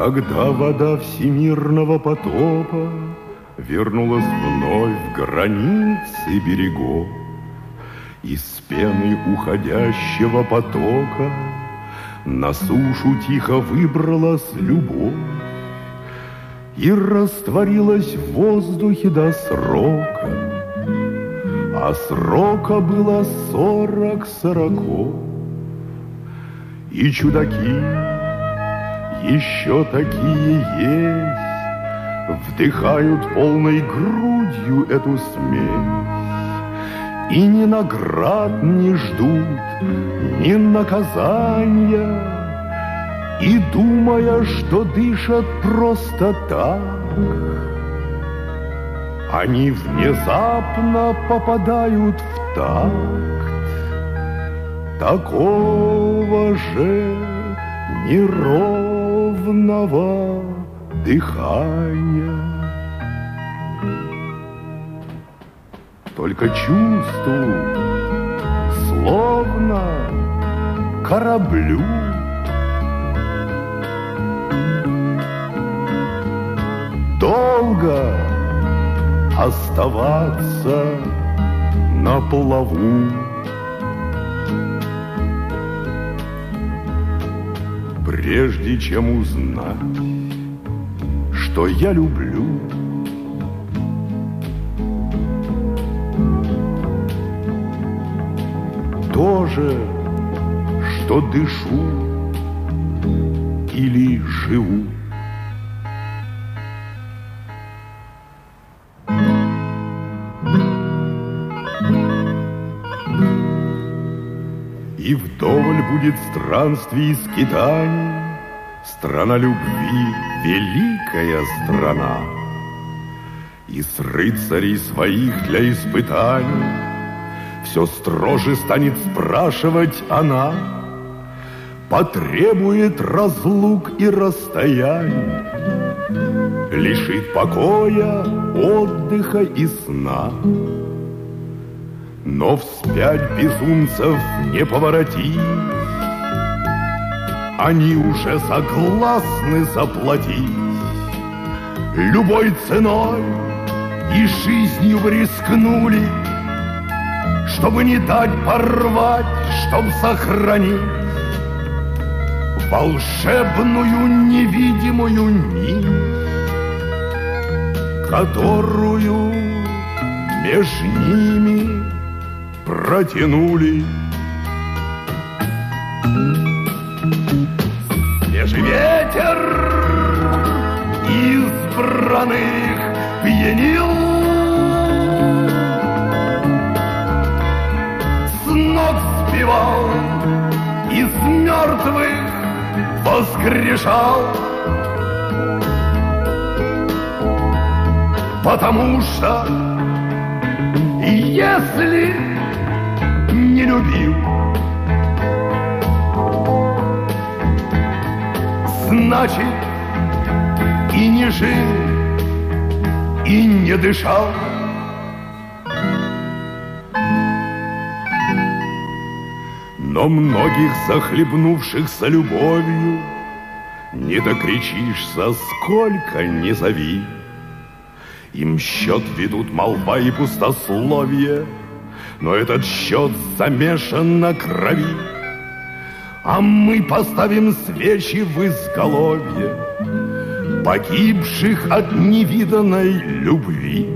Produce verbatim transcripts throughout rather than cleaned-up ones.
Когда вода всемирного потопа вернулась вновь к границе берегов, из пены уходящего потока на сушу тихо выбралась любовь и растворилась в воздухе до срока, а срока было сорок сороков. И чудаки еще такие есть, вдыхают полной грудью эту смесь, и ни наград не ждут, ни наказания, и думая, что дышат просто так, они внезапно попадают в такт такого же неровного дыхания. Только чувствую, словно кораблю долго оставаться на плаву. Прежде чем узнать, что я люблю, то же, что дышу или живу. И вдоволь будет странствий и скитаний, страна любви, великая страна. И с рыцарей своих для испытаний все строже станет спрашивать она, потребует разлук и расстояний, лишит покоя, отдыха и сна. Но вспять безумцев не поворотить, они уже согласны заплатить любой ценой, и жизнью вы рискнули, чтобы не дать порвать, чтоб сохранить волшебную невидимую нить, которую между ними протянули. Свежий ветер избранных пьянил, с ног сбивал, из мертвых воскрешал, потому что если не любил, значит и не жил, и не дышал. Но многих захлебнувшихся любовью не докричишься, сколько не зови. Им счет ведут молва и пустословие, но этот счет замешан на крови. А мы поставим свечи в изголовье погибших от невиданной любви.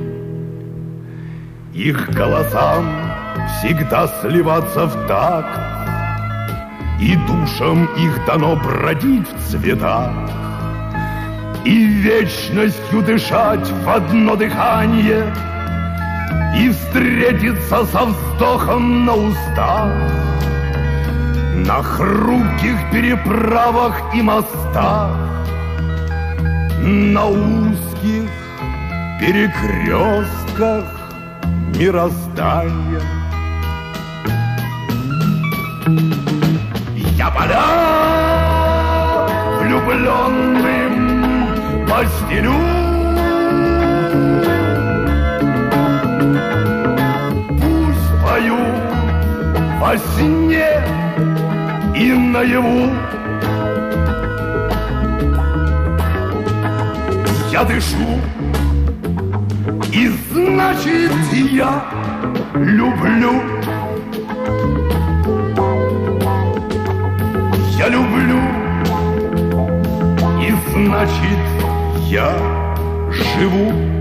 Их голосам всегда сливаться в такт, и душам их дано бродить в цветах, и вечностью дышать в одно дыхание, и встретиться со вздохом на устах, на хрупких переправах и мостах, на узких перекрестках мироздания. Я поля влюбленным постелю, пусть поют во сне и наяву. я дышу, и значит я люблю. Я люблю, и значит я живу.